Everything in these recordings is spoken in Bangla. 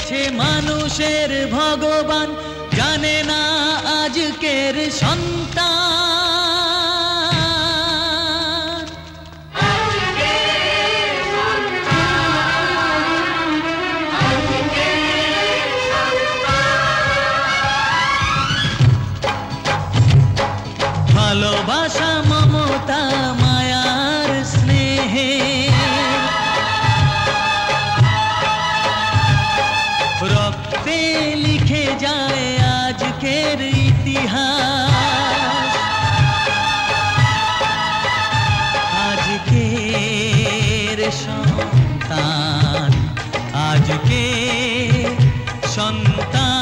গেছে মানুষের ভগবান, জানে না আজকের সন্তান। ভালোবাসা, মমতা, মায়ার স্নেহে রক্তে লিখে যায় আজকের ইতিহাস। আজকের সন্তান, আজকের সন্তান।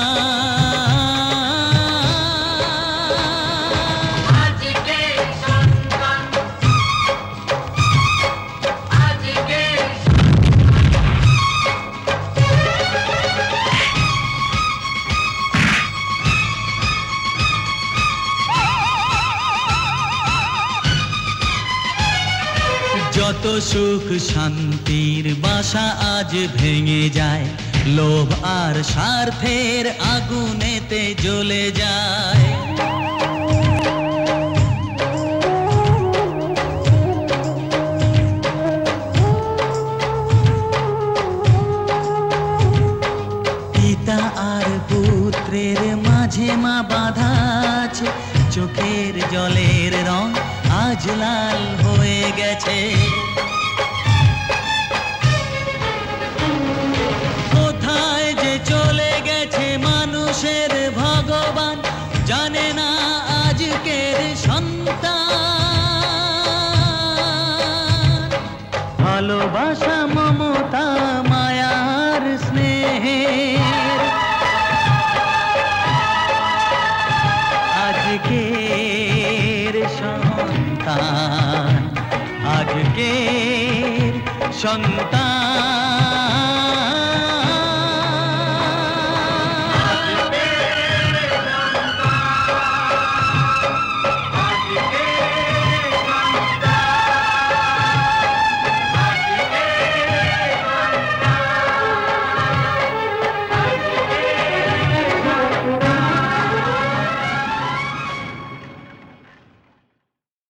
যত সুখ শান্তির বাসা আজ ভেঙে যায়, লোভ আর স্বার্থের আগুনেতে জ্বলে যায়। পিতা আর পুত্রের মাঝে মা বাঁধা আছে, চোখের জলের রং আজ লাল হয়ে গেছে। কোথায় যে চলে গেছে মানুষের ভগবান, জানে না আজকের সন্তান। ভালোবাসা, মমতা, মায়ার স্নেহের আজকের সন্তান, আজকের সন্তান।